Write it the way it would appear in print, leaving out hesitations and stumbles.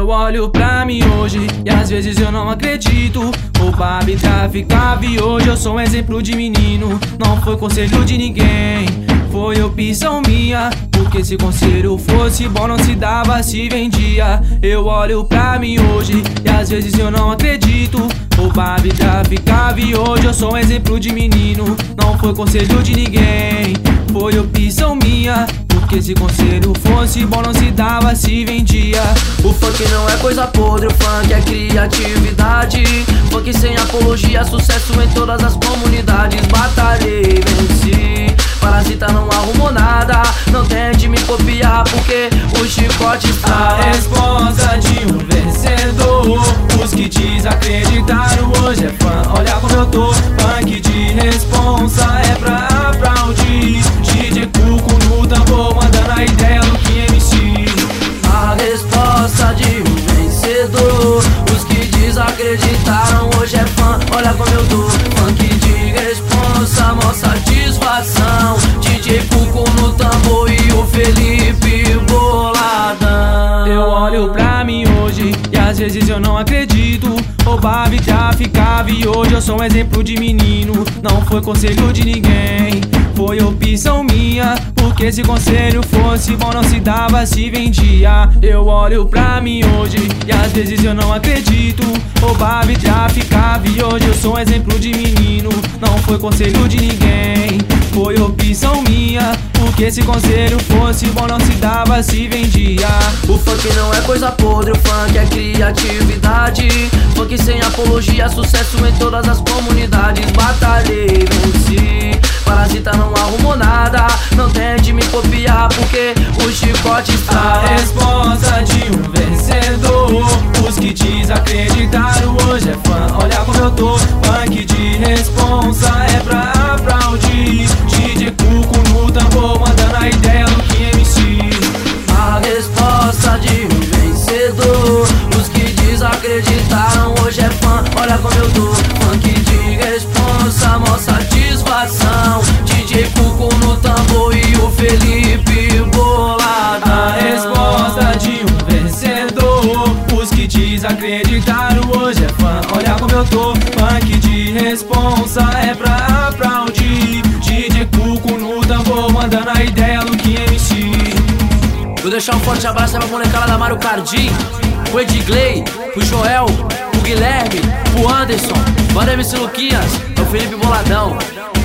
Eu olho pra mim hoje e às vezes eu não acredito. Roubava e traficava e hoje eu sou um exemplo de menino. Não foi conselho de ninguém, foi opção minha. Porque se conselho fosse bom não se dava, se vendia. Eu olho pra mim hoje e às vezes eu não acredito. Roubava e traficava e hoje eu sou um exemplo de menino. Não foi conselho de ninguém, foi opção minha. Porque se conselho fosse bom não se dava, se vendia. O funk não é coisa podre, o funk é criatividade. Funk sem apologia, sucesso em todas as comunidades. Batalhei, venci, parasita não arrumou nada. Não tente me copiar porque o chicote está. A resposta de um vencedor. Os que desacreditaram hoje é fã, olha como eu tô. Funk de responsa é pra aplaudir. DJ Cuco no tambor, mandando a ideia do que MC. A resposta de um vencedor. Os que desacreditaram hoje é fã, olha como eu tô. Funk de responsa, mó satisfação. DJ Cuco no tambor e o Felipe boladão. Eu olho pra mim hoje e às vezes eu não acredito. Roubava e traficava e hoje eu sou um exemplo de menino. Não foi conselho de ninguém, foi opção minha. Porque se conselho fosse bom não se dava, se vendia. Eu olho pra mim hoje e às vezes eu não acredito. Roubava e traficava e hoje eu sou um exemplo de menino. Não foi conselho de ninguém, foi opção minha. Porque se conselho fosse bom não se dava, se vendia. O funk não é coisa podre, o funk é criatividade. Funk sem apologia, sucesso em todas as comunidades. Batalhei, venci, parasita não arrumou nada. Não tente me copiar porque o chicote está. A resposta de um vencedor. Os que desacreditaram hoje é fã, olha como eu tô. Funk de responsa é pra aplaudir. DJ Cuco no tambor, mandando a ideia do que MC. A resposta de um vencedor. Os que desacreditaram hoje é fã, olha como eu tô. Funk de responsa, mó satisfação. DJ Cuco no tambor e o Felipe boladão. A resposta de um vencedor. Os que desacreditaram hoje é fã, olha como eu tô. Funk de responsa é pra aplaudir. DJ Cuco no tambor, mandando a ideia do que MC. Vou deixar um forte abraço aí pra molecada da Mário Cardim, pro Edgley, pro Joel, pro Guilherme, pro Anderson, banda MC Luquinhas, é o Felipe Boladão.